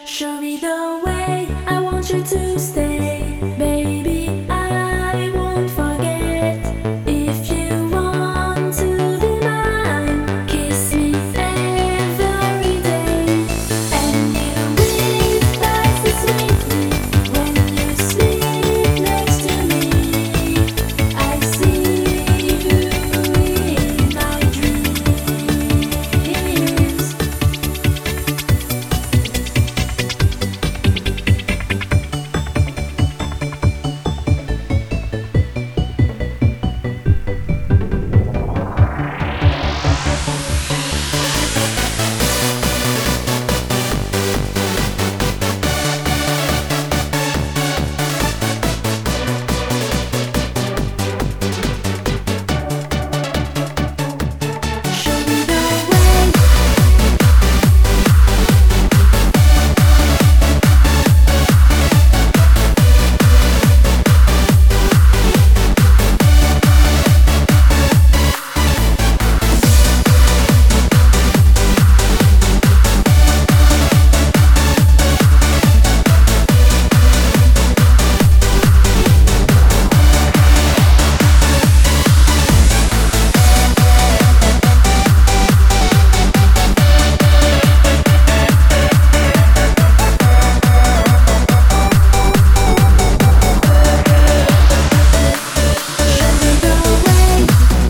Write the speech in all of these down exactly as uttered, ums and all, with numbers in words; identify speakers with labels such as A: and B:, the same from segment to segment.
A: Show me the way, I want you to stay. Baby, I won't forget. If you want to be mine, kiss me every day. And you whisper so sweetly when you sleep next to me. I see you in my dreams. Show me the way. Show me the way.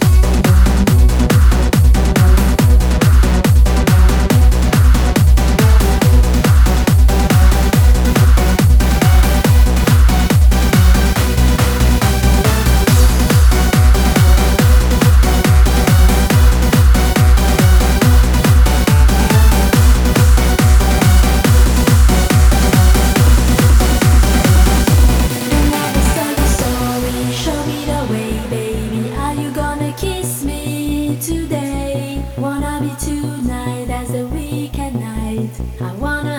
A: Another sad story. Show me the way, baby. Are you gonna kiss me today? Wanna be tonight as a weekend night. I wanna